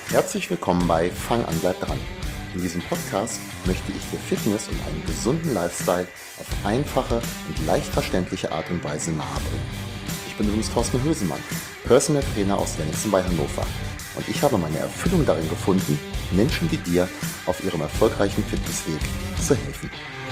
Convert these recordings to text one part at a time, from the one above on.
Herzlich willkommen bei Fang an, bleib dran. In diesem Podcast möchte ich dir Fitness und einen gesunden Lifestyle auf einfache und leicht verständliche Art und Weise nahebringen. Ich bin übrigens Thorsten Hösemann, Personal Trainer aus Wenningsen bei Hannover. Und ich habe meine Erfüllung darin gefunden, Menschen wie dir auf ihrem erfolgreichen Fitnessweg zu helfen.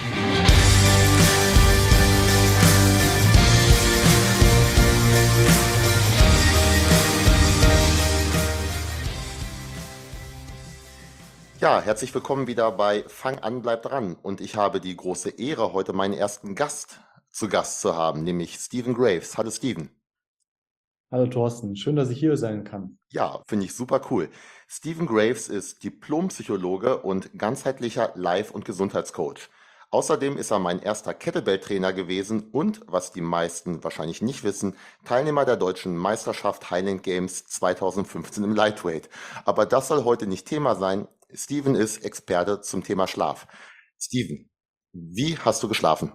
Ja, herzlich willkommen wieder bei Fang an, bleib dran. Und ich habe die große Ehre, heute meinen ersten Gast zu haben, nämlich Stephen Graves. Hallo Stephen. Hallo Thorsten, schön, dass ich hier sein kann. Ja, finde ich super cool. Stephen Graves ist Diplompsychologe und ganzheitlicher Life- und Gesundheitscoach. Außerdem ist er mein erster Kettlebell-Trainer gewesen und, was die meisten wahrscheinlich nicht wissen, Teilnehmer der deutschen Meisterschaft Highland Games 2015 im Lightweight. Aber das soll heute nicht Thema sein. Stephen ist Experte zum Thema Schlaf. Stephen, wie hast du geschlafen?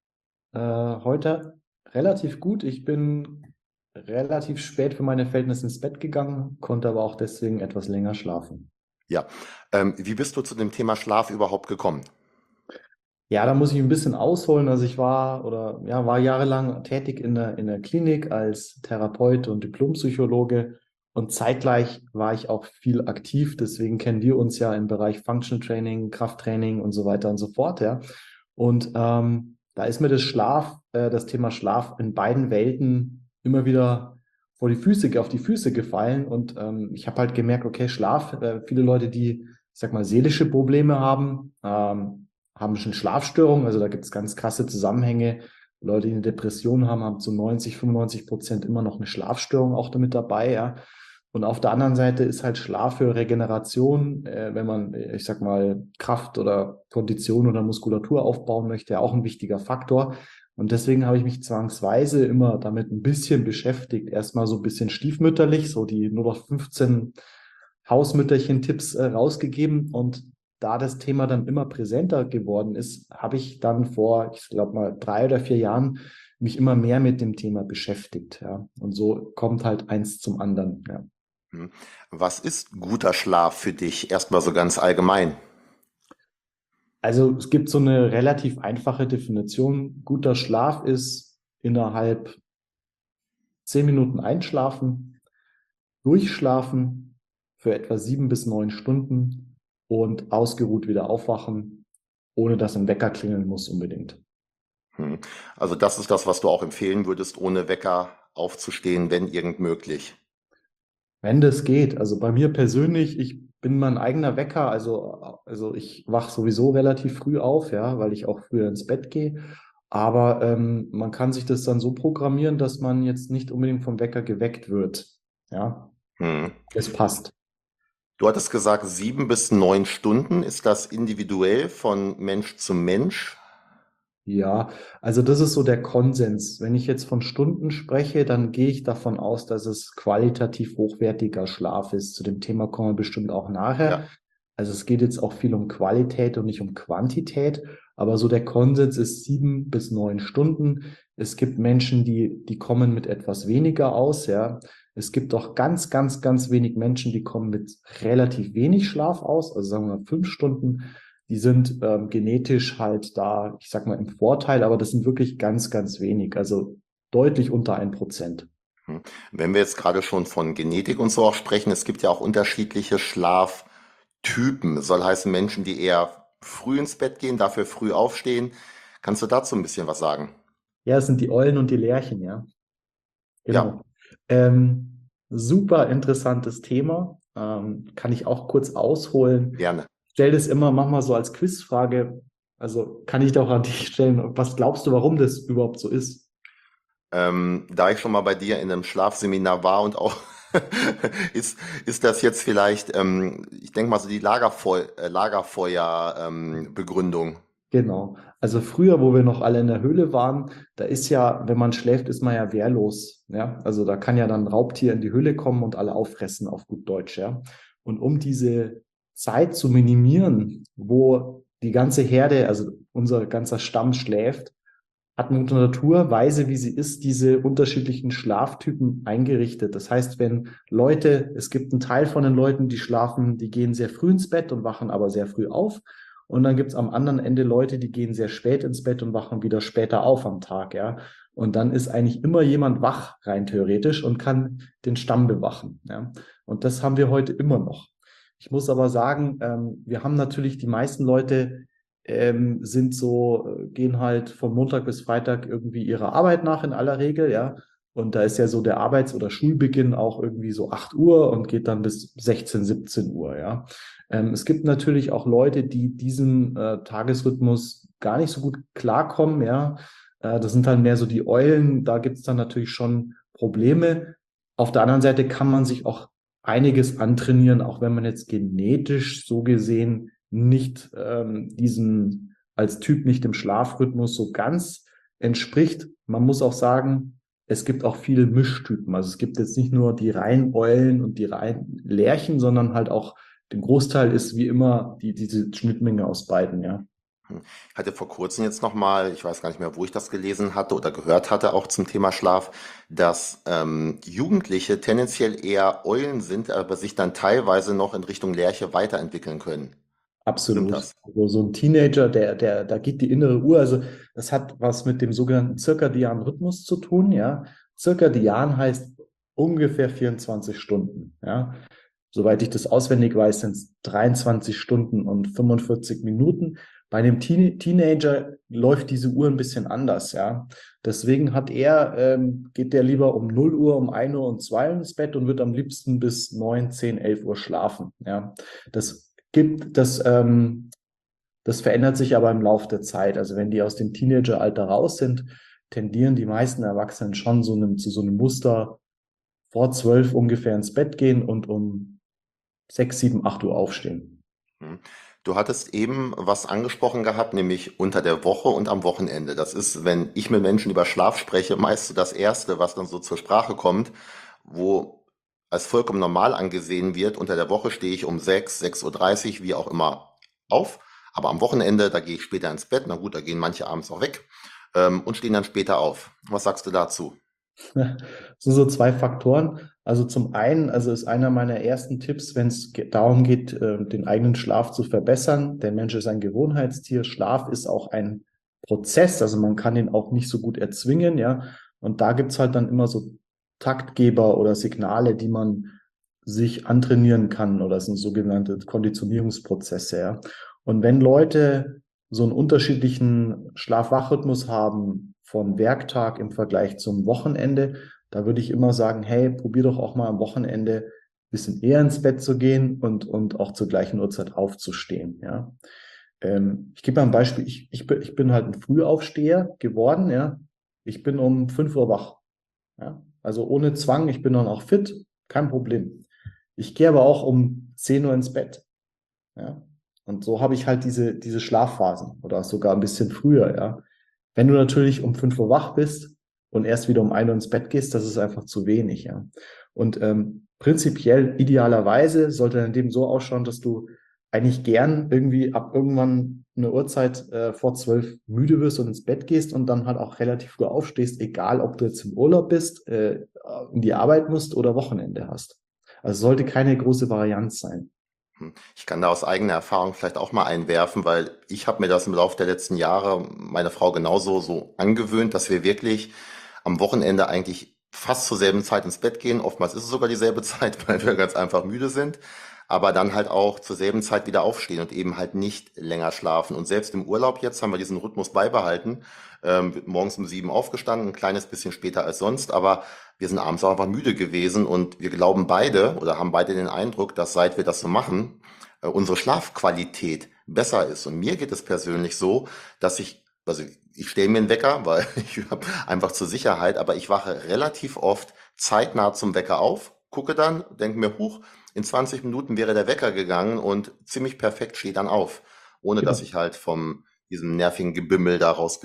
Heute relativ gut. Ich bin relativ spät für meine Verhältnisse ins Bett gegangen, konnte aber auch deswegen etwas länger schlafen. Ja, wie bist du zu dem Thema Schlaf überhaupt gekommen? Ja, da muss ich ein bisschen ausholen. Also ich war jahrelang tätig in der Klinik als Therapeut und Diplompsychologe und zeitgleich war ich auch viel aktiv. Deswegen kennen wir uns ja im Bereich Functional Training, Krafttraining und so weiter und so fort, ja. Und da ist mir das Thema Schlaf in beiden Welten immer wieder auf die Füße gefallen. Und ich habe halt gemerkt, okay, Schlaf, viele Leute, die, ich sag mal, seelische Probleme haben schon Schlafstörungen. Also da gibt es ganz krasse Zusammenhänge. Leute, die eine Depression haben zu 90, 95% immer noch eine Schlafstörung auch damit dabei, ja. Und auf der anderen Seite ist halt Schlaf für Regeneration, wenn man, ich sag mal, Kraft oder Kondition oder Muskulatur aufbauen möchte, auch ein wichtiger Faktor. Und deswegen habe ich mich zwangsweise immer damit ein bisschen beschäftigt. Erstmal so ein bisschen stiefmütterlich, so die 0815 Hausmütterchen-Tipps rausgegeben. Und da das Thema dann immer präsenter geworden ist, habe ich dann vor, ich glaube mal 3 oder 4 Jahren mich immer mehr mit dem Thema beschäftigt. Ja. Und so kommt halt eins zum anderen. Ja. Hm. Was ist guter Schlaf für dich? Erstmal so ganz allgemein. Also es gibt so eine relativ einfache Definition. Guter Schlaf ist innerhalb 10 Minuten einschlafen, durchschlafen für etwa 7 bis 9 Stunden und ausgeruht wieder aufwachen, ohne dass ein Wecker klingeln muss unbedingt. Hm. Also das ist das, was du auch empfehlen würdest, ohne Wecker aufzustehen, wenn irgend möglich. Wenn das geht, also bei mir persönlich, ich bin mein eigener Wecker, also ich wache sowieso relativ früh auf, ja, weil ich auch früher ins Bett gehe. Aber man kann sich das dann so programmieren, dass man jetzt nicht unbedingt vom Wecker geweckt wird. Ja, Hm. es passt. Du hattest gesagt, 7 bis 9 Stunden. Ist das individuell von Mensch zu Mensch? Ja, also das ist so der Konsens. Wenn ich jetzt von Stunden spreche, dann gehe ich davon aus, dass es qualitativ hochwertiger Schlaf ist. Zu dem Thema kommen wir bestimmt auch nachher. Ja. Also es geht jetzt auch viel um Qualität und nicht um Quantität, aber so der Konsens ist 7 bis 9 Stunden. Es gibt Menschen, die kommen mit etwas weniger aus, ja. Es gibt auch ganz, ganz, ganz wenig Menschen, die kommen mit relativ wenig Schlaf aus, also sagen wir mal 5 Stunden. Die sind genetisch halt da, ich sag mal, im Vorteil, aber das sind wirklich ganz, ganz wenig, also deutlich unter 1%. Hm. Wenn wir jetzt gerade schon von Genetik und so auch sprechen, es gibt ja auch unterschiedliche Schlaftypen. Soll heißen Menschen, die eher früh ins Bett gehen, dafür früh aufstehen. Kannst du dazu ein bisschen was sagen? Ja, es sind die Eulen und die Lerchen, ja. Ja, Genau. Super interessantes Thema. Kann ich auch kurz ausholen. gerne. Stell das immer, mach mal so als Quizfrage. Also kann ich doch an dich stellen. Was glaubst du, warum das überhaupt so ist? Da ich schon mal bei dir in einem Schlafseminar war und auch ist das jetzt vielleicht, ich denke mal so die Lagerfeuer-Begründung. Genau. Also früher, wo wir noch alle in der Höhle waren, da ist ja, wenn man schläft, ist man ja wehrlos. Ja, also da kann ja dann ein Raubtier in die Höhle kommen und alle auffressen, auf gut Deutsch. Ja. Und um diese Zeit zu minimieren, wo die ganze Herde, also unser ganzer Stamm schläft, hat Mutter Natur, weise wie sie ist, diese unterschiedlichen Schlaftypen eingerichtet. Das heißt, wenn Leute, es gibt einen Teil von den Leuten, die schlafen, die gehen sehr früh ins Bett und wachen aber sehr früh auf. Und dann gibt es am anderen Ende Leute, die gehen sehr spät ins Bett und wachen wieder später auf am Tag, ja. Und dann ist eigentlich immer jemand wach, rein theoretisch, und kann den Stamm bewachen, ja. Und das haben wir heute immer noch. Ich muss aber sagen, wir haben natürlich die meisten Leute sind so, gehen halt von Montag bis Freitag irgendwie ihrer Arbeit nach in aller Regel, ja. Und da ist ja so der Arbeits- oder Schulbeginn auch irgendwie so 8 Uhr und geht dann bis 16, 17 Uhr, ja. Es gibt natürlich auch Leute, die diesen Tagesrhythmus gar nicht so gut klarkommen, ja. Das sind dann mehr so die Eulen, da gibt es dann natürlich schon Probleme. Auf der anderen Seite kann man sich auch einiges antrainieren, auch wenn man jetzt genetisch so gesehen nicht diesem als Typ nicht dem Schlafrhythmus so ganz entspricht. Man muss auch sagen, es gibt auch viele Mischtypen. Also es gibt jetzt nicht nur die reinen Eulen und die reinen Lerchen, sondern halt auch den Großteil ist wie immer diese Schnittmenge aus beiden, ja. Ich hatte vor kurzem jetzt nochmal, ich weiß gar nicht mehr, wo ich das gelesen hatte oder gehört hatte, auch zum Thema Schlaf, dass Jugendliche tendenziell eher Eulen sind, aber sich dann teilweise noch in Richtung Lerche weiterentwickeln können. Stimmt Absolut. das? Also so ein Teenager, da geht die innere Uhr, also das hat was mit dem sogenannten zirkadianen Rhythmus zu tun, ja. Zirkadian heißt ungefähr 24 Stunden, ja. Soweit ich das auswendig weiß, sind es 23 Stunden und 45 Minuten. Bei einem Teenager läuft diese Uhr ein bisschen anders, ja. Deswegen geht der lieber um 0 Uhr, um 1 Uhr und 2 Uhr ins Bett und wird am liebsten bis 9, 10, 11 Uhr schlafen, ja. Das gibt, das, das verändert sich aber im Laufe der Zeit. Also wenn die aus dem Teenageralter raus sind, tendieren die meisten Erwachsenen schon zu so einem Muster vor 12 ungefähr ins Bett gehen und um 6, 7, 8 Uhr aufstehen. Hm. Du hattest eben was angesprochen gehabt, nämlich unter der Woche und am Wochenende. Das ist, wenn ich mit Menschen über Schlaf spreche, meist so das Erste, was dann so zur Sprache kommt, wo als vollkommen normal angesehen wird. Unter der Woche stehe ich um 6, 6:30 Uhr, wie auch immer, auf. Aber am Wochenende, da gehe ich später ins Bett. Na gut, da gehen manche abends auch weg und stehen dann später auf. Was sagst du dazu? Das sind so zwei Faktoren. Also zum einen, also ist einer meiner ersten Tipps, wenn es darum geht, den eigenen Schlaf zu verbessern. Der Mensch ist ein Gewohnheitstier. Schlaf ist auch ein Prozess. Also man kann ihn auch nicht so gut erzwingen, ja. Und da gibt's halt dann immer so Taktgeber oder Signale, die man sich antrainieren kann, oder das sind sogenannte Konditionierungsprozesse, ja. Und wenn Leute so einen unterschiedlichen Schlaf-Wach-Rhythmus haben von Werktag im Vergleich zum Wochenende, da würde ich immer sagen, hey, probier doch auch mal am Wochenende ein bisschen eher ins Bett zu gehen und auch zur gleichen Uhrzeit aufzustehen, ja. Ich gebe mal ein Beispiel. Ich bin halt ein Frühaufsteher geworden, ja. Ich bin um 5 Uhr wach, ja. Also ohne Zwang, ich bin dann auch fit, kein Problem. Ich gehe aber auch um 10 Uhr ins Bett, ja. Und so habe ich halt diese Schlafphasen oder sogar ein bisschen früher, ja. Wenn du natürlich um 5 Uhr wach bist und erst wieder um 1 Uhr ins Bett gehst, das ist einfach zu wenig, ja. Und prinzipiell, idealerweise sollte dein Leben so ausschauen, dass du eigentlich gern irgendwie ab irgendwann eine Uhrzeit vor 12 müde wirst und ins Bett gehst und dann halt auch relativ früh aufstehst, egal ob du jetzt im Urlaub bist, in die Arbeit musst oder Wochenende hast. Also es sollte keine große Varianz sein. Ich kann da aus eigener Erfahrung vielleicht auch mal einwerfen, weil ich habe mir das im Laufe der letzten Jahre, meine Frau genauso so angewöhnt, dass wir wirklich am Wochenende eigentlich fast zur selben Zeit ins Bett gehen. Oftmals ist es sogar dieselbe Zeit, weil wir ganz einfach müde sind, aber dann halt auch zur selben Zeit wieder aufstehen und eben halt nicht länger schlafen. Und selbst im Urlaub jetzt haben wir diesen Rhythmus beibehalten. Morgens um 7 aufgestanden, ein kleines bisschen später als sonst, aber wir sind abends auch einfach müde gewesen und wir glauben beide oder haben beide den Eindruck, dass seit wir das so machen, unsere Schlafqualität besser ist. Und mir geht es persönlich so, dass also ich stelle mir einen Wecker, weil ich habe einfach zur Sicherheit, aber ich wache relativ oft zeitnah zum Wecker auf, gucke dann, denke mir, huch, in 20 Minuten wäre der Wecker gegangen und ziemlich perfekt stehe dann auf, ohne dass Genau. ich halt vom diesem nervigen Gebimmel daraus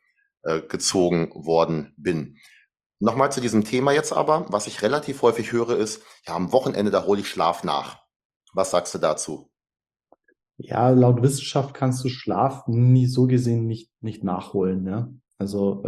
gezogen worden bin. Nochmal zu diesem Thema jetzt aber, was ich relativ häufig höre, ist, ja, am Wochenende, da hole ich Schlaf nach. Was sagst du dazu? Ja, laut Wissenschaft kannst du Schlaf nie so gesehen nicht nachholen, ne? Also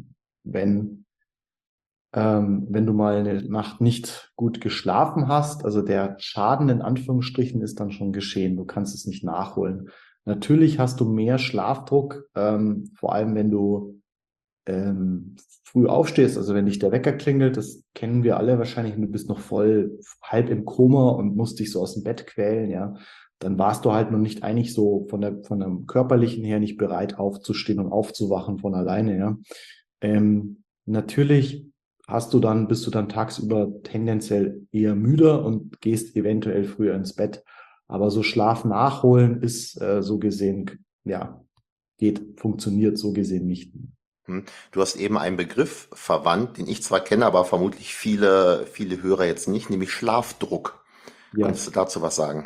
wenn du mal eine Nacht nicht gut geschlafen hast, also der Schaden in Anführungsstrichen ist dann schon geschehen. Du kannst es nicht nachholen. Natürlich hast du mehr Schlafdruck, vor allem wenn du früh aufstehst, also wenn dich der Wecker klingelt, das kennen wir alle wahrscheinlich, und du bist noch voll halb im Koma und musst dich so aus dem Bett quälen, ja, dann warst du halt noch nicht eigentlich so von der körperlichen her nicht bereit aufzustehen und aufzuwachen von alleine, ja. Natürlich bist du dann tagsüber tendenziell eher müder und gehst eventuell früher ins Bett. Aber so Schlaf nachholen ist so gesehen, ja, funktioniert so gesehen nicht. Du hast eben einen Begriff verwandt, den ich zwar kenne, aber vermutlich viele Hörer jetzt nicht, nämlich Schlafdruck. Ja. Könntest du dazu was sagen?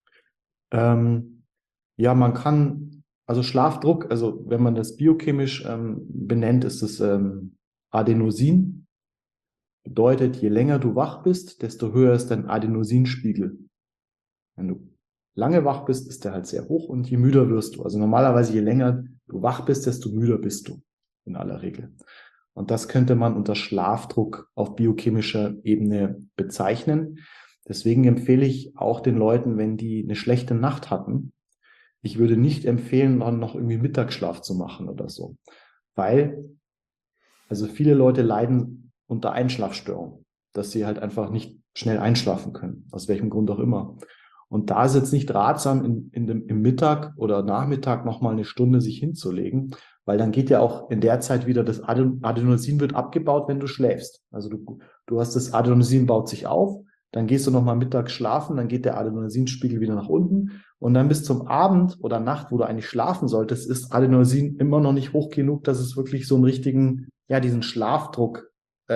Ja, man kann, also Schlafdruck, also wenn man das biochemisch benennt, ist es Adenosin. Bedeutet, je länger du wach bist, desto höher ist dein Adenosinspiegel. Wenn du lange wach bist, ist der halt sehr hoch, und je müder wirst du. Also normalerweise, je länger du wach bist, desto müder bist du in aller Regel. Und das könnte man unter Schlafdruck auf biochemischer Ebene bezeichnen. Deswegen empfehle ich auch den Leuten, wenn die eine schlechte Nacht hatten, ich würde nicht empfehlen, dann noch irgendwie Mittagsschlaf zu machen oder so. Weil, also viele Leute leiden unter Einschlafstörungen, dass sie halt einfach nicht schnell einschlafen können, aus welchem Grund auch immer. Und da ist jetzt nicht ratsam, im Mittag oder Nachmittag nochmal eine Stunde sich hinzulegen, weil dann geht ja auch in der Zeit wieder das Adenosin wird abgebaut, wenn du schläfst. Also du hast das Adenosin baut sich auf, dann gehst du nochmal mittags schlafen, dann geht der Adenosinspiegel wieder nach unten, und dann bis zum Abend oder Nacht, wo du eigentlich schlafen solltest, ist Adenosin immer noch nicht hoch genug, dass es wirklich so einen richtigen, ja, diesen Schlafdruck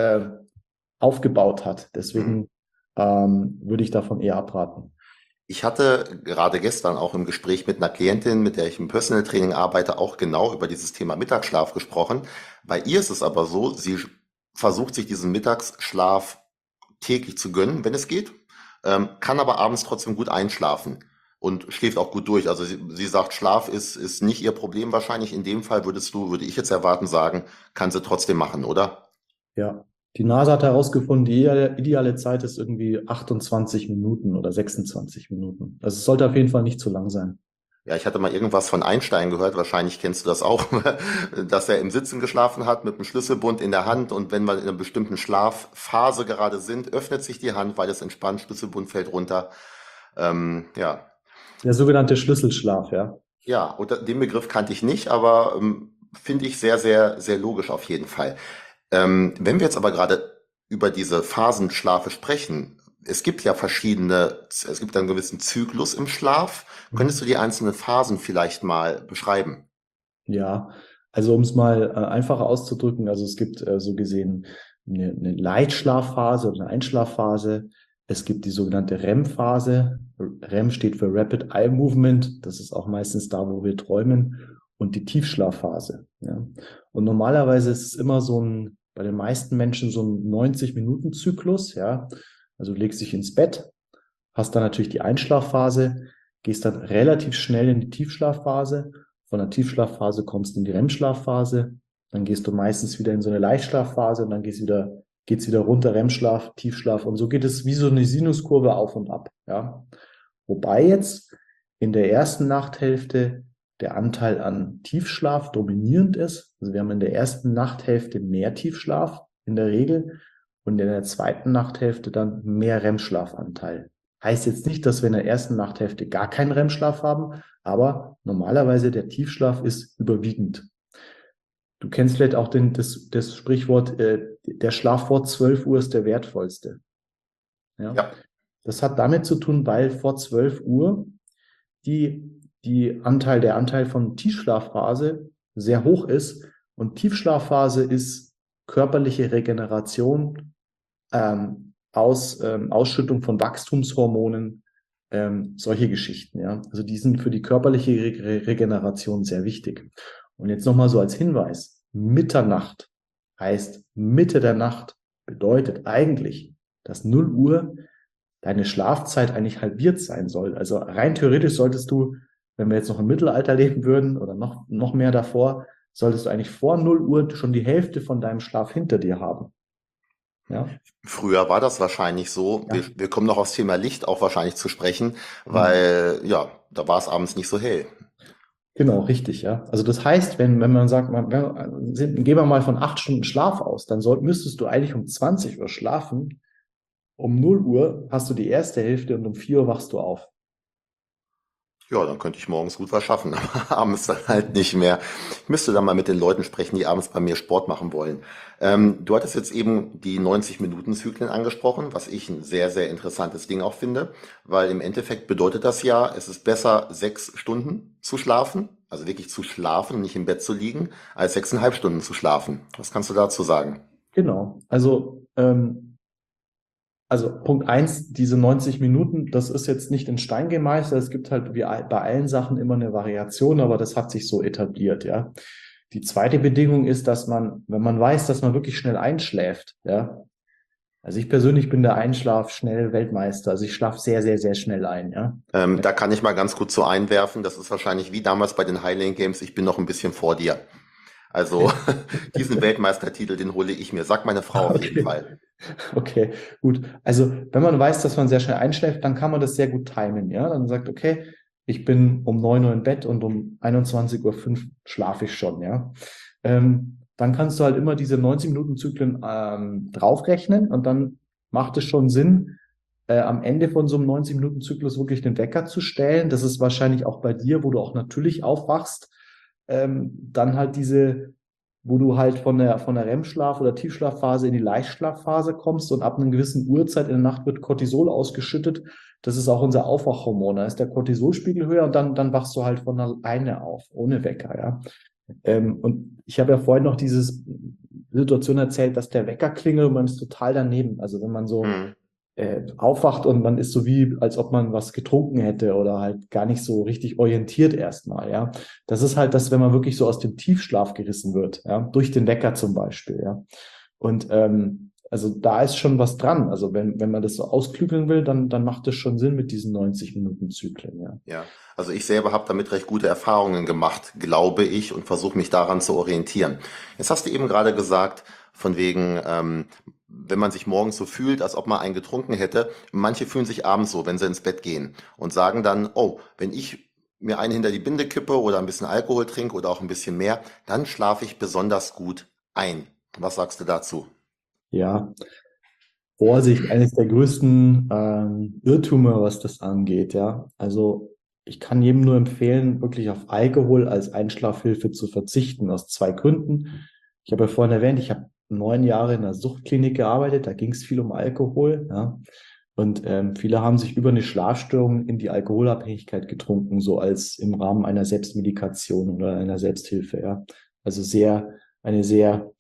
aufgebaut hat. Deswegen würde ich davon eher abraten. Ich hatte gerade gestern auch im Gespräch mit einer Klientin, mit der ich im Personal Training arbeite, auch genau über dieses Thema Mittagsschlaf gesprochen. Bei ihr ist es aber so, sie versucht sich diesen Mittagsschlaf täglich zu gönnen, wenn es geht, kann aber abends trotzdem gut einschlafen und schläft auch gut durch. Also sie sagt, Schlaf ist nicht ihr Problem wahrscheinlich. In dem Fall würde ich jetzt erwarten, sagen, kann sie trotzdem machen, oder? Ja, die NASA hat herausgefunden, die ideale Zeit ist irgendwie 28 Minuten oder 26 Minuten. Also es sollte auf jeden Fall nicht zu lang sein. Ja, ich hatte mal irgendwas von Einstein gehört, wahrscheinlich kennst du das auch, dass er im Sitzen geschlafen hat mit einem Schlüsselbund in der Hand, und wenn wir in einer bestimmten Schlafphase gerade sind, öffnet sich die Hand, weil es entspannt, Schlüsselbund fällt runter. Ja, Der sogenannte Schlüsselschlaf, ja. ja, und den Begriff kannte ich nicht, aber finde ich sehr, sehr, sehr logisch auf jeden Fall. Wenn wir jetzt aber gerade über diese Phasenschlafe sprechen, es gibt einen gewissen Zyklus im Schlaf. Könntest du die einzelnen Phasen vielleicht mal beschreiben? Ja, also um es mal einfacher auszudrücken, also es gibt so gesehen eine Leichtschlafphase oder eine Einschlafphase. Es gibt die sogenannte REM-Phase. REM steht für Rapid Eye Movement. Das ist auch meistens da, wo wir träumen. Und die Tiefschlafphase. Ja. Und normalerweise ist es immer bei den meisten Menschen so ein 90-Minuten-Zyklus. Ja. Also du legst dich ins Bett, hast dann natürlich die Einschlafphase, gehst dann relativ schnell in die Tiefschlafphase. Von der Tiefschlafphase kommst du in die REM-Schlafphase, dann gehst du meistens wieder in so eine Leichtschlafphase, und dann geht's wieder runter, REM-Schlaf, Tiefschlaf, und so geht es wie so eine Sinuskurve auf und ab, ja. Wobei jetzt in der ersten Nachthälfte der Anteil an Tiefschlaf dominierend ist. Also wir haben in der ersten Nachthälfte mehr Tiefschlaf in der Regel und in der zweiten Nachthälfte dann mehr REM-Schlafanteil. Heißt jetzt nicht, dass wir in der ersten Nachthälfte gar keinen REM-Schlaf haben, aber normalerweise der Tiefschlaf ist überwiegend. Du kennst vielleicht auch das Sprichwort, der Schlaf vor 12 Uhr ist der wertvollste. Ja? Ja. Das hat damit zu tun, weil vor 12 Uhr der Anteil von Tiefschlafphase sehr hoch ist, und Tiefschlafphase ist körperliche Regeneration, Ausschüttung von Wachstumshormonen, solche Geschichten, ja. Also die sind für die körperliche Regeneration sehr wichtig. Und jetzt nochmal so als Hinweis: Mitternacht heißt Mitte der Nacht, bedeutet eigentlich, dass 0 Uhr deine Schlafzeit eigentlich halbiert sein soll. Also rein theoretisch solltest du, wenn wir jetzt noch im Mittelalter leben würden oder noch mehr davor, solltest du eigentlich vor 0 Uhr schon die Hälfte von deinem Schlaf hinter dir haben. Ja, Früher war das wahrscheinlich so. Wir, ja. wir kommen noch aufs Thema Licht auch wahrscheinlich zu sprechen, Mhm. weil ja, da war es abends nicht so hell. Genau, richtig, ja. Also das heißt, wenn man sagt, gehen wir mal von 8 Stunden Schlaf aus, dann müsstest du eigentlich um 20 Uhr schlafen. Um 0 Uhr hast du die erste Hälfte und um 4 Uhr wachst du auf. Ja, dann könnte ich morgens gut was schaffen, aber abends dann halt nicht mehr. Ich müsste dann mal mit den Leuten sprechen, die abends bei mir Sport machen wollen. Du hattest jetzt eben die 90-Minuten-Zyklen angesprochen, was ich ein sehr, sehr interessantes Ding auch finde, weil im Endeffekt bedeutet das ja, es ist besser, 6 Stunden zu schlafen, also wirklich zu schlafen und nicht im Bett zu liegen, als 6,5 Stunden zu schlafen. Was kannst du dazu sagen? Genau. Also Punkt eins, diese 90 Minuten, das ist jetzt nicht in Stein gemeißelt. Es gibt halt wie bei allen Sachen immer eine Variation, aber das hat sich so etabliert, ja. Die zweite Bedingung ist, dass man, wenn man weiß, dass man wirklich schnell einschläft, ja. Also ich persönlich bin der Einschlaf-schnell Weltmeister. Also ich schlafe sehr, sehr, sehr schnell ein, ja. Da kann ich mal ganz kurz so einwerfen, das ist wahrscheinlich wie damals bei den Highland Games, ich bin noch ein bisschen vor dir. Also diesen Weltmeistertitel, den hole ich mir. Sagt meine Frau auf jeden Okay. Fall. Okay, gut. Also, wenn man weiß, dass man sehr schnell einschläft, dann kann man das sehr gut timen, ja. Dann sagt, okay, ich bin um 9 Uhr im Bett und um 21:05 Uhr schlafe ich schon, ja. Dann kannst du halt immer diese 90-Minuten-Zyklen draufrechnen und dann macht es schon Sinn, am Ende von so einem 90-Minuten-Zyklus wirklich den Wecker zu stellen. Das ist wahrscheinlich auch bei dir, wo du auch natürlich aufwachst, dann halt wo du halt von der REM-Schlaf- oder Tiefschlafphase in die Leichtschlafphase kommst und ab einer gewissen Uhrzeit in der Nacht wird Cortisol ausgeschüttet. Das ist auch unser Aufwachhormon. Da ist der Cortisolspiegel höher und dann wachst du halt von alleine auf, ohne Wecker, ja. Und ich habe ja vorhin noch diese Situation erzählt, dass der Wecker klingelt und man ist total daneben. Also wenn man so Hm. aufwacht und man ist so wie, als ob man was getrunken hätte oder halt gar nicht so richtig orientiert erstmal, ja. Das ist halt das, wenn man wirklich so aus dem Tiefschlaf gerissen wird, ja, durch den Wecker zum Beispiel, ja. Und also da ist schon was dran. Also wenn man das so ausklügeln will, dann macht es schon Sinn mit diesen 90-Minuten-Zyklen, ja. Ja, also ich selber habe damit recht gute Erfahrungen gemacht, glaube ich, und versuche mich daran zu orientieren. Jetzt hast du eben gerade gesagt, von wegen, wenn man sich morgens so fühlt, als ob man einen getrunken hätte. Manche fühlen sich abends so, wenn sie ins Bett gehen und sagen dann, oh, wenn ich mir einen hinter die Binde kippe oder ein bisschen Alkohol trinke oder auch ein bisschen mehr, dann schlafe ich besonders gut ein. Was sagst du dazu? Ja, Vorsicht, eines der größten Irrtümer, was das angeht, ja. Also ich kann jedem nur empfehlen, wirklich auf Alkohol als Einschlafhilfe zu verzichten, aus zwei Gründen. Ich habe ja vorhin erwähnt, ich habe 9 Jahre in einer Suchtklinik gearbeitet, da ging es viel um Alkohol, ja. Und viele haben sich über eine Schlafstörung in die Alkoholabhängigkeit getrunken, so als im Rahmen einer Selbstmedikation oder einer Selbsthilfe, ja. Also eine sehr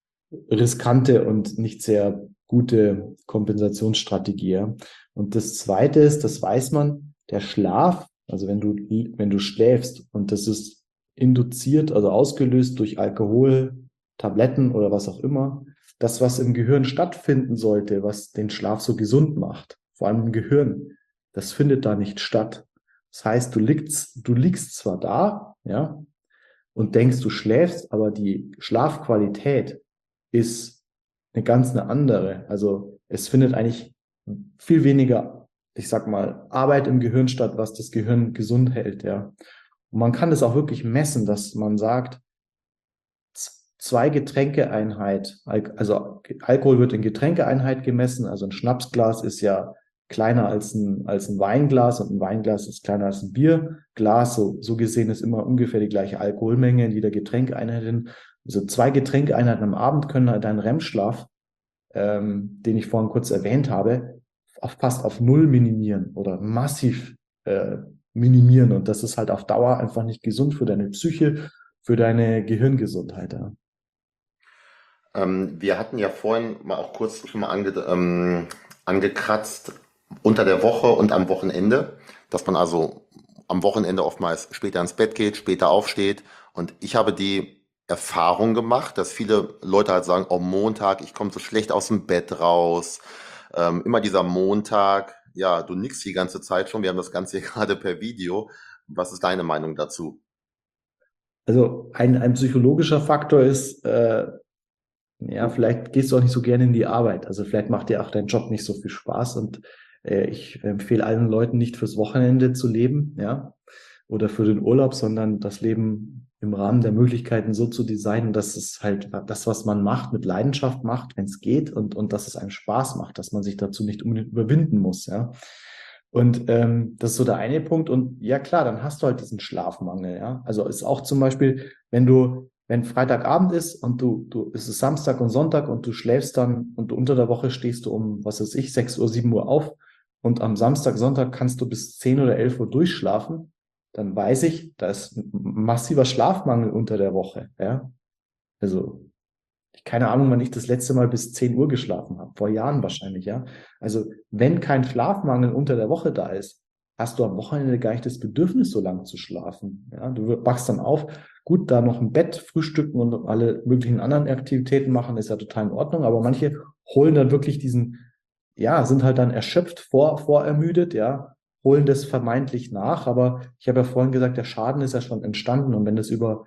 riskante und nicht sehr gute Kompensationsstrategie. Ja. Und das Zweite ist, das weiß man, der Schlaf, also wenn du schläfst und das ist induziert, also ausgelöst durch Alkohol, Tabletten oder was auch immer, das, was im Gehirn stattfinden sollte, was den Schlaf so gesund macht, vor allem im Gehirn, das findet da nicht statt. Das heißt, du liegst zwar da, ja, und denkst, du schläfst, aber die Schlafqualität ist eine andere. Also es findet eigentlich viel weniger, ich sag mal, Arbeit im Gehirn statt, was das Gehirn gesund hält, ja. Und man kann das auch wirklich messen, dass man sagt, zwei Getränkeeinheit, also Alkohol wird in Getränkeeinheit gemessen, also ein Schnapsglas ist ja kleiner als ein Weinglas und ein Weinglas ist kleiner als ein Bierglas. So gesehen ist immer ungefähr die gleiche Alkoholmenge in jeder Getränkeinheit hin. Also zwei Getränkeinheiten am Abend können halt deinen REM-Schlaf, den ich vorhin kurz erwähnt habe, fast auf null minimieren oder massiv minimieren. Und das ist halt auf Dauer einfach nicht gesund für deine Psyche, für deine Gehirngesundheit. Ja. Wir hatten ja vorhin mal auch kurz schon mal angekratzt unter der Woche und am Wochenende, dass man also am Wochenende oftmals später ins Bett geht, später aufsteht. Und ich habe die Erfahrung gemacht, dass viele Leute halt sagen, oh Montag, ich komme so schlecht aus dem Bett raus. Immer dieser Montag, ja, du nickst die ganze Zeit schon. Wir haben das Ganze hier gerade per Video. Was ist deine Meinung dazu? Also ein psychologischer Faktor ist, ja, vielleicht gehst du auch nicht so gerne in die Arbeit. Also vielleicht macht dir auch dein Job nicht so viel Spaß. Und ich empfehle allen Leuten nicht fürs Wochenende zu leben, ja, oder für den Urlaub, sondern das Leben im Rahmen der Möglichkeiten so zu designen, dass es halt das, was man macht, mit Leidenschaft macht, wenn es geht, und dass es einem Spaß macht, dass man sich dazu nicht unbedingt überwinden muss, ja. Und das ist so der eine Punkt. Und ja, klar, dann hast du halt diesen Schlafmangel, ja. Also ist auch zum Beispiel, wenn Freitagabend ist und es ist Samstag und Sonntag und du schläfst dann und unter der Woche stehst du um, was weiß ich, 6 Uhr, 7 Uhr auf und am Samstag, Sonntag kannst du bis 10 oder 11 Uhr durchschlafen, dann weiß ich, da ist ein massiver Schlafmangel unter der Woche, ja. Also keine Ahnung, wann ich das letzte Mal bis 10 Uhr geschlafen habe. Vor Jahren wahrscheinlich, ja. Also, wenn kein Schlafmangel unter der Woche da ist, hast du am Wochenende gar nicht das Bedürfnis, so lange zu schlafen. Ja, du wachst dann auf. Gut, da noch ein Bett, frühstücken und alle möglichen anderen Aktivitäten machen, ist ja total in Ordnung. Aber manche holen dann wirklich ja, sind halt dann erschöpft, vorermüdet, ja, holen das vermeintlich nach. Aber ich habe ja vorhin gesagt, der Schaden ist ja schon entstanden. Und wenn das über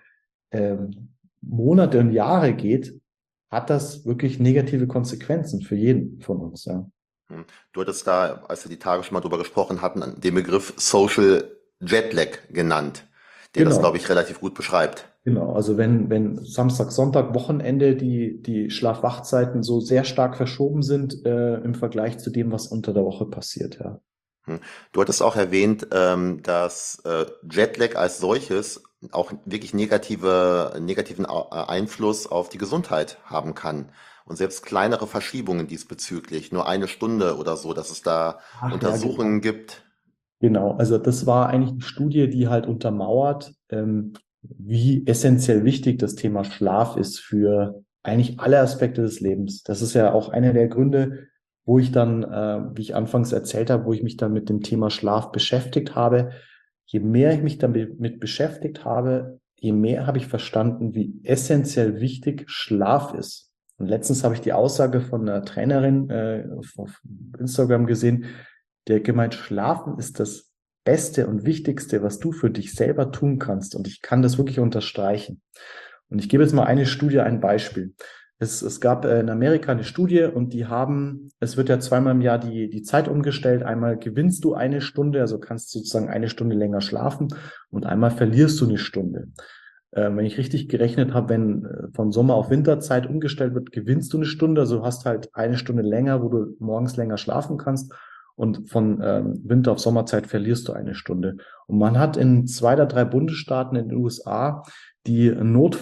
Monate und Jahre geht, hat das wirklich negative Konsequenzen für jeden von uns, ja. Du hattest da, als wir die Tage schon mal drüber gesprochen hatten, den Begriff Social Jetlag genannt, der das, glaube Genau, ich, relativ gut beschreibt. genau. Also wenn Samstag, Sonntag, Wochenende die Schlaf-Wach-Zeiten so sehr stark verschoben sind im Vergleich zu dem, was unter der Woche passiert, ja. Du hattest auch erwähnt, dass Jetlag als solches auch wirklich negativen Einfluss auf die Gesundheit haben kann. Und selbst kleinere Verschiebungen diesbezüglich, nur eine Stunde oder so, dass es da Ach ja, Untersuchungen genau. gibt. Genau, also das war eigentlich eine Studie, die halt untermauert, wie essentiell wichtig das Thema Schlaf ist für eigentlich alle Aspekte des Lebens. Das ist ja auch einer der Gründe, wo ich dann, wie ich anfangs erzählt habe, wo ich mich dann mit dem Thema Schlaf beschäftigt habe. Je mehr ich mich damit beschäftigt habe, je mehr habe ich verstanden, wie essentiell wichtig Schlaf ist. Und letztens habe ich die Aussage von einer Trainerin auf Instagram gesehen, der gemeint, Schlafen ist das Beste und Wichtigste, was du für dich selber tun kannst. Und ich kann das wirklich unterstreichen. Und ich gebe jetzt mal eine Studie, ein Beispiel. Es gab in Amerika eine Studie und es wird ja zweimal im Jahr die Zeit umgestellt. Einmal gewinnst du eine Stunde, also kannst sozusagen eine Stunde länger schlafen, und einmal verlierst du eine Stunde. Wenn ich richtig gerechnet habe, wenn von Sommer auf Winterzeit umgestellt wird, gewinnst du eine Stunde, also du hast halt eine Stunde länger, wo du morgens länger schlafen kannst, und von Winter auf Sommerzeit verlierst du eine Stunde. Und man hat in 2 oder 3 Bundesstaaten in den USA die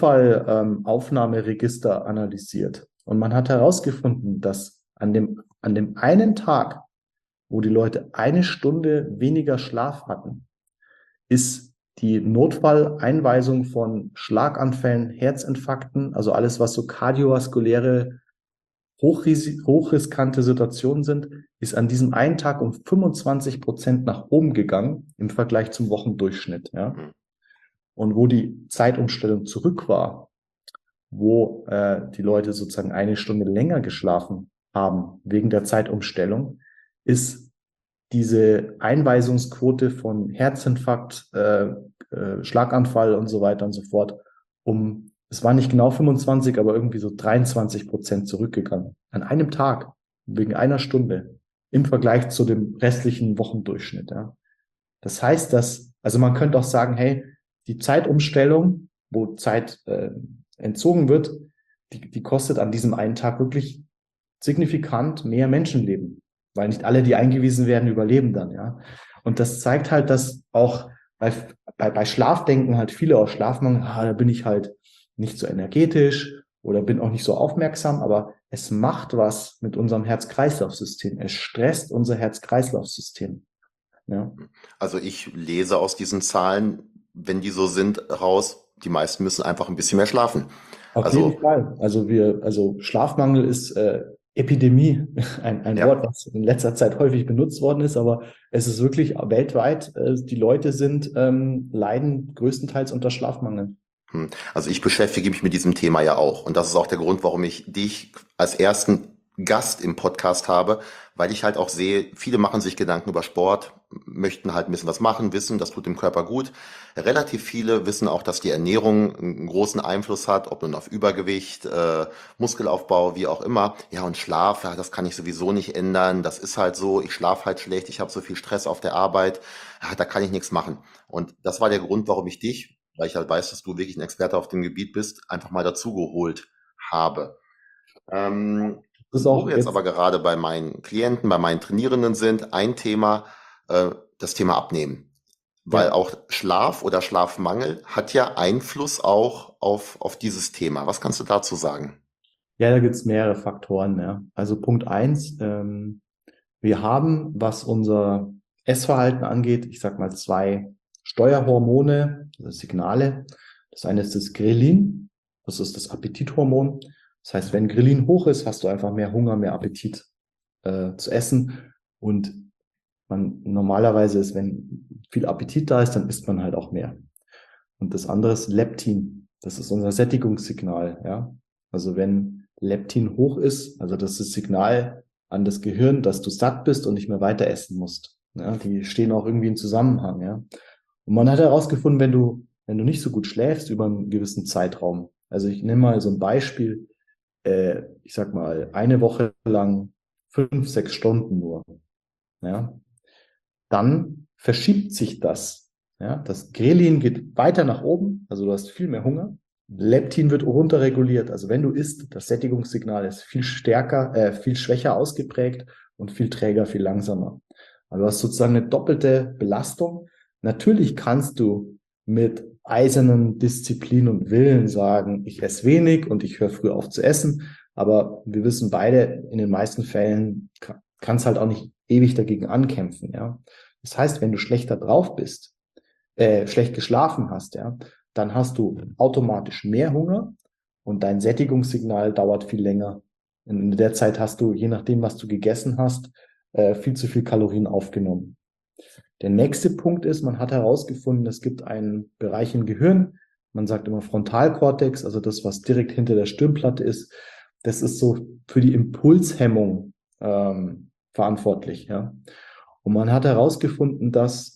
Notfallaufnahmeregister analysiert. Und man hat herausgefunden, dass an dem einen Tag, wo die Leute eine Stunde weniger Schlaf hatten, ist die Notfalleinweisung von Schlaganfällen, Herzinfarkten, also alles, was so kardiovaskuläre, hochriskante Situationen sind, ist an diesem einen Tag um 25% nach oben gegangen im Vergleich zum Wochendurchschnitt, ja. Hm. Und wo die Zeitumstellung zurück war, wo die Leute sozusagen eine Stunde länger geschlafen haben wegen der Zeitumstellung, ist diese Einweisungsquote von Herzinfarkt, Schlaganfall und so weiter und so fort es war nicht genau 25, aber irgendwie so 23% zurückgegangen. An einem Tag, wegen einer Stunde, im Vergleich zu dem restlichen Wochendurchschnitt, ja. Das heißt, also man könnte auch sagen, hey, die Zeitumstellung, wo Zeit entzogen wird, die kostet an diesem einen Tag wirklich signifikant mehr Menschenleben, weil nicht alle, die eingewiesen werden, überleben dann, ja. Und das zeigt halt, dass auch bei Schlafdenken halt viele aus Schlafmangel, da bin ich halt nicht so energetisch oder bin auch nicht so aufmerksam, aber es macht was mit unserem Herz-Kreislauf-System. Es stresst unser Herz-Kreislauf-System. Ja. Also ich lese aus diesen Zahlen, wenn die so sind, raus, die meisten müssen einfach ein bisschen mehr schlafen. Auf jeden Also, Fall. Also Schlafmangel ist Epidemie, ein ja. Wort, was in letzter Zeit häufig benutzt worden ist, aber es ist wirklich weltweit, die Leute leiden größtenteils unter Schlafmangel. Also ich beschäftige mich mit diesem Thema ja auch. Und das ist auch der Grund, warum ich dich als ersten Gast im Podcast habe, weil ich halt auch sehe, viele machen sich Gedanken über Sport, möchten halt ein bisschen was machen, wissen, das tut dem Körper gut. Relativ viele wissen auch, dass die Ernährung einen großen Einfluss hat, ob nun auf Übergewicht, Muskelaufbau, wie auch immer. Ja, und Schlaf, ja, das kann ich sowieso nicht ändern. Das ist halt so, ich schlafe halt schlecht, ich habe so viel Stress auf der Arbeit, ja, da kann ich nichts machen. Und das war der Grund, warum ich dich, weil ich halt weiß, dass du wirklich ein Experte auf dem Gebiet bist, einfach mal dazugeholt habe. Das ist Wo wir auch jetzt jetzt, aber gerade bei meinen Klienten, bei meinen Trainierenden sind, ein Thema, das Thema Abnehmen. Weil ja. auch Schlaf oder Schlafmangel hat ja Einfluss auch auf dieses Thema. Was kannst du dazu sagen? Ja, da gibt's mehrere Faktoren. Ja. Also Punkt eins, wir haben, was unser Essverhalten angeht, ich sag mal zwei Steuerhormone, also Signale. Das eine ist das Grelin, das ist das Appetithormon. Das heißt, wenn Grelin hoch ist, hast du einfach mehr Hunger, mehr Appetit zu essen. Und normalerweise ist, wenn viel Appetit da ist, dann isst man halt auch mehr. Und das andere ist Leptin. Das ist unser Sättigungssignal, ja. Also wenn Leptin hoch ist, also das ist das Signal an das Gehirn, dass du satt bist und nicht mehr weiter essen musst. Ja, die stehen auch irgendwie im Zusammenhang, ja. Und man hat herausgefunden, wenn du nicht so gut schläfst über einen gewissen Zeitraum, also ich nehme mal so ein Beispiel, ich sag mal, eine Woche lang 5, 6 Stunden nur, ja, dann verschiebt sich das. Ja, das Grelin geht weiter nach oben, also du hast viel mehr Hunger. Leptin wird runterreguliert. Also wenn du isst, das Sättigungssignal ist viel stärker, viel schwächer ausgeprägt und viel träger, viel langsamer. Also du hast sozusagen eine doppelte Belastung. Natürlich kannst du mit eisernen Disziplin und Willen sagen, ich esse wenig und ich höre früh auf zu essen. Aber wir wissen beide, in den meisten Fällen kannst halt auch nicht ewig dagegen ankämpfen, ja. Das heißt, wenn du schlechter drauf bist, schlecht geschlafen hast, ja, dann hast du automatisch mehr Hunger und dein Sättigungssignal dauert viel länger. In der Zeit hast du, je nachdem, was du gegessen hast, viel zu viel Kalorien aufgenommen. Der nächste Punkt ist, man hat herausgefunden, es gibt einen Bereich im Gehirn, man sagt immer Frontalkortex, also das, was direkt hinter der Stirnplatte ist, das ist so für die Impulshemmung verantwortlich, ja. Und man hat herausgefunden, dass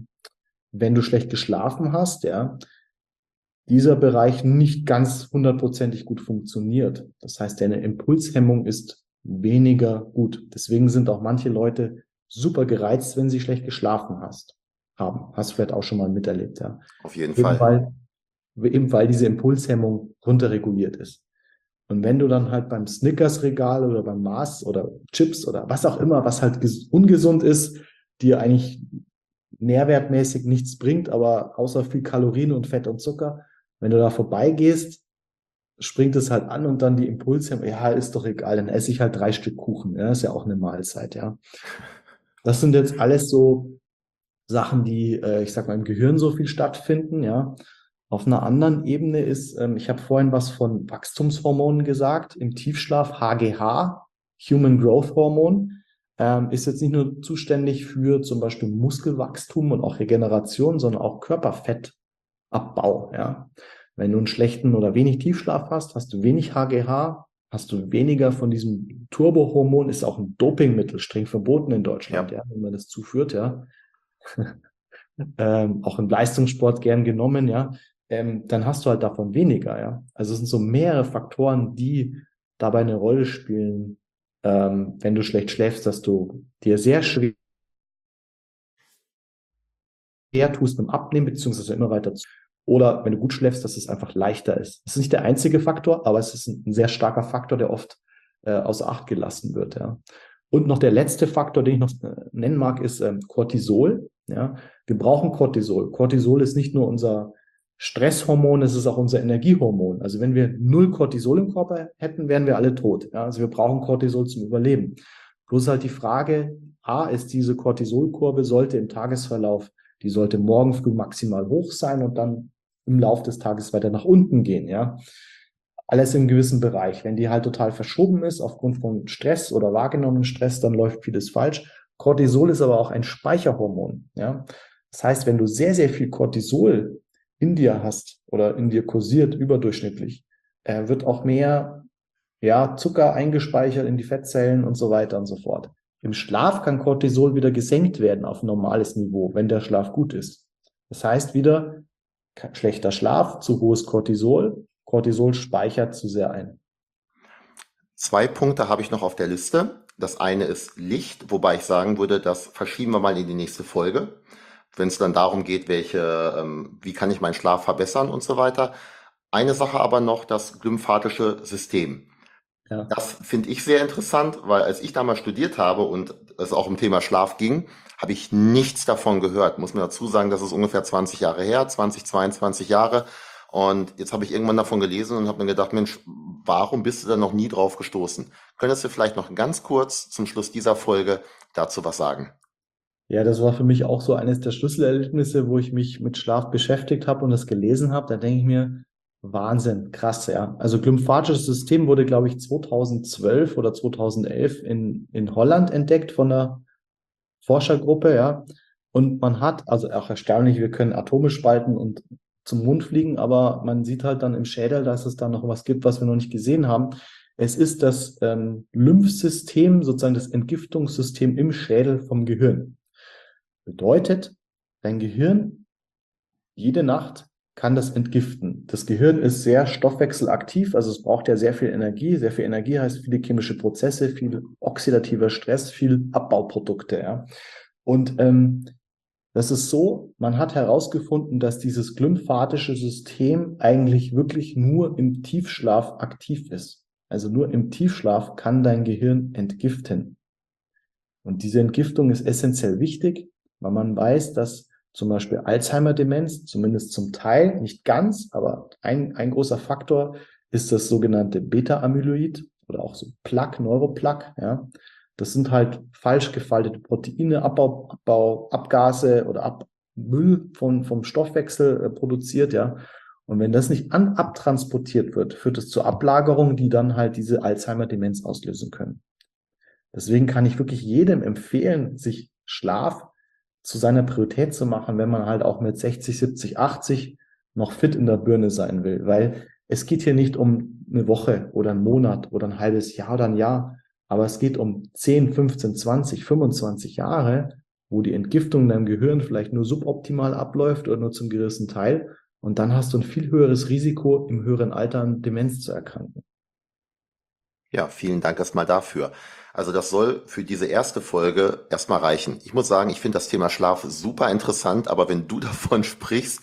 wenn du schlecht geschlafen hast, ja, dieser Bereich nicht ganz hundertprozentig gut funktioniert. Das heißt, deine Impulshemmung ist weniger gut. Deswegen sind auch manche Leute super gereizt, wenn sie schlecht geschlafen haben. Hast du vielleicht auch schon mal miterlebt, ja. Auf jeden Eben Fall. weil, eben weil diese Impulshemmung runterreguliert ist. Und wenn du dann halt beim Snickers-Regal oder beim Mars oder Chips oder was auch immer, was halt ungesund ist, dir eigentlich nährwertmäßig nichts bringt, aber außer viel Kalorien und Fett und Zucker, wenn du da vorbeigehst, springt es halt an und dann die Impulse, ja, ist doch egal, dann esse ich halt 3 Stück Kuchen, ja, ist ja auch eine Mahlzeit, ja. Das sind jetzt alles so Sachen, die, ich sag mal, im Gehirn so viel stattfinden, ja. Auf einer anderen Ebene ist, ich habe vorhin was von Wachstumshormonen gesagt, im Tiefschlaf HGH, Human Growth Hormone, ist jetzt nicht nur zuständig für zum Beispiel Muskelwachstum und auch Regeneration, sondern auch Körperfettabbau, ja. Wenn du einen schlechten oder wenig Tiefschlaf hast, hast du wenig HGH, hast du weniger von diesem Turbohormon, ist auch ein Dopingmittel, streng verboten in Deutschland, Ja, ja, wenn man das zuführt, ja. Auch im Leistungssport gern genommen, ja, dann hast du halt davon weniger, ja. Also es sind so mehrere Faktoren, die dabei eine Rolle spielen, wenn du schlecht schläfst, dass du dir sehr schwer tust beim Abnehmen, beziehungsweise immer weiter zu. Oder wenn du gut schläfst, dass es einfach leichter ist. Es ist nicht der einzige Faktor, aber es ist ein sehr starker Faktor, der oft außer Acht gelassen wird, ja. Und noch der letzte Faktor, den ich noch nennen mag, ist Cortisol. Ja, wir brauchen Cortisol. Cortisol ist nicht nur unser Stresshormon, es ist auch unser Energiehormon. Also wenn wir null Cortisol im Körper hätten, wären wir alle tot. Ja, also wir brauchen Cortisol zum Überleben. Bloß halt die Frage, ist diese Cortisolkurve, sollte im Tagesverlauf, die sollte morgen früh maximal hoch sein und dann im Laufe des Tages weiter nach unten gehen, ja. Alles im gewissen Bereich. Wenn die halt total verschoben ist aufgrund von Stress oder wahrgenommenen Stress, dann läuft vieles falsch. Cortisol ist aber auch ein Speicherhormon, ja. Das heißt, wenn du sehr, sehr viel Cortisol in dir hast oder in dir kursiert, überdurchschnittlich, wird auch mehr, ja, Zucker eingespeichert in die Fettzellen und so weiter und so fort. im Schlaf kann Cortisol wieder gesenkt werden auf ein normales Niveau, wenn der Schlaf gut ist. Das heißt wieder, schlechter Schlaf, zu hohes Cortisol. Cortisol speichert zu sehr ein. 2 Punkte habe ich noch auf der Liste. Das eine ist Licht, wobei ich sagen würde, das verschieben wir mal in die nächste Folge, wenn es dann darum geht, wie kann ich meinen Schlaf verbessern und so weiter. Eine Sache aber noch, das glymphatische System. Ja. Das finde ich sehr interessant, weil als ich damals studiert habe und es auch um Thema Schlaf ging, habe ich nichts davon gehört. Muss man dazu sagen, das ist ungefähr 20 Jahre her, 20, 22 Jahre. Und jetzt habe ich irgendwann davon gelesen und habe mir gedacht, Mensch, warum bist du da noch nie drauf gestoßen? Könntest du vielleicht noch ganz kurz zum Schluss dieser Folge dazu was sagen? Ja, das war für mich auch so eines der Schlüsselerlebnisse, wo ich mich mit Schlaf beschäftigt habe und das gelesen habe. Da denke ich mir, Wahnsinn, krass, ja. Also glymphatisches System wurde, glaube ich, 2012 oder 2011 in Holland entdeckt von einer Forschergruppe, ja. Und man hat, also auch erstaunlich, wir können Atome spalten und zum Mond fliegen, aber man sieht halt dann im Schädel, dass es da noch was gibt, was wir noch nicht gesehen haben. Es ist das Lymphsystem, sozusagen das Entgiftungssystem im Schädel vom Gehirn. Bedeutet, dein Gehirn jede Nacht kann das entgiften. Das Gehirn ist sehr stoffwechselaktiv, also es braucht ja sehr viel Energie. Sehr viel Energie heißt viele chemische Prozesse, viel oxidativer Stress, viel Abbauprodukte. Ja. Und das ist so, man hat herausgefunden, dass dieses glymphatische System eigentlich wirklich nur im Tiefschlaf aktiv ist. Also nur im Tiefschlaf kann dein Gehirn entgiften. Und diese Entgiftung ist essentiell wichtig, weil man weiß, dass zum Beispiel Alzheimer-Demenz, zumindest zum Teil, nicht ganz, aber ein großer Faktor ist das sogenannte Beta-Amyloid oder auch so Plaque, Neuroplaque. Ja. Das sind halt falsch gefaltete Proteine, Abgase oder Müll vom Stoffwechsel produziert. Ja. Und wenn das nicht abtransportiert wird, führt es zu Ablagerungen, die dann halt diese Alzheimer-Demenz auslösen können. Deswegen kann ich wirklich jedem empfehlen, sich Schlaf zu seiner Priorität zu machen, wenn man halt auch mit 60, 70, 80 noch fit in der Birne sein will. Weil es geht hier nicht um eine Woche oder einen Monat oder ein halbes Jahr oder ein Jahr, aber es geht um 10, 15, 20, 25 Jahre, wo die Entgiftung in deinem Gehirn vielleicht nur suboptimal abläuft oder nur zum gewissen Teil. Und dann hast du ein viel höheres Risiko, im höheren Alter an Demenz zu erkranken. Ja, vielen Dank erstmal dafür. Also das soll für diese erste Folge erstmal reichen. Ich muss sagen, ich finde das Thema Schlaf super interessant, aber wenn du davon sprichst,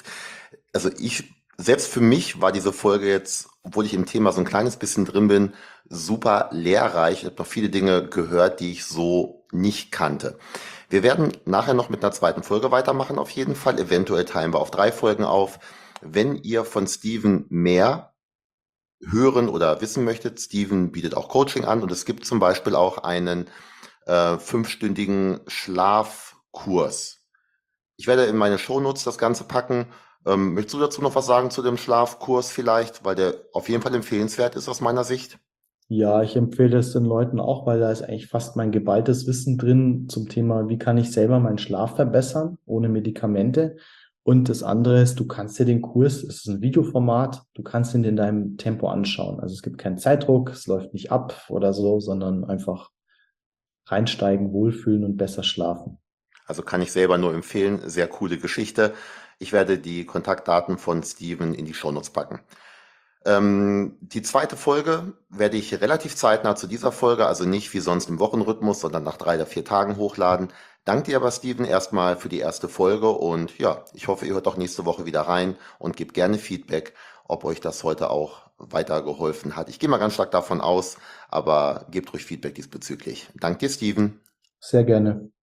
selbst für mich war diese Folge jetzt, obwohl ich im Thema so ein kleines bisschen drin bin, super lehrreich. Ich habe noch viele Dinge gehört, die ich so nicht kannte. Wir werden nachher noch mit einer zweiten Folge weitermachen auf jeden Fall. Eventuell teilen wir auf 3 Folgen auf. Wenn ihr von Steven mehr hören oder wissen möchtet, Steven bietet auch Coaching an und es gibt zum Beispiel auch einen 5-stündigen Schlafkurs. Ich werde in meine Shownotes das Ganze packen. Möchtest du dazu noch was sagen zu dem Schlafkurs vielleicht, weil der auf jeden Fall empfehlenswert ist aus meiner Sicht? Ja, ich empfehle es den Leuten auch, weil da ist eigentlich fast mein geballtes Wissen drin zum Thema, wie kann ich selber meinen Schlaf verbessern, ohne Medikamente. Und das andere ist, du kannst dir den Kurs, es ist ein Videoformat, du kannst ihn in deinem Tempo anschauen. Also es gibt keinen Zeitdruck, es läuft nicht ab oder so, sondern einfach reinsteigen, wohlfühlen und besser schlafen. Also kann ich selber nur empfehlen, sehr coole Geschichte. Ich werde die Kontaktdaten von Steven in die Shownotes packen. Die zweite Folge werde ich relativ zeitnah zu dieser Folge, also nicht wie sonst im Wochenrhythmus, sondern nach 3 oder 4 Tagen hochladen. Danke dir aber, Steven, erstmal für die erste Folge und ja, ich hoffe, ihr hört auch nächste Woche wieder rein und gebt gerne Feedback, ob euch das heute auch weitergeholfen hat. Ich gehe mal ganz stark davon aus, aber gebt ruhig Feedback diesbezüglich. Danke dir, Steven. Sehr gerne.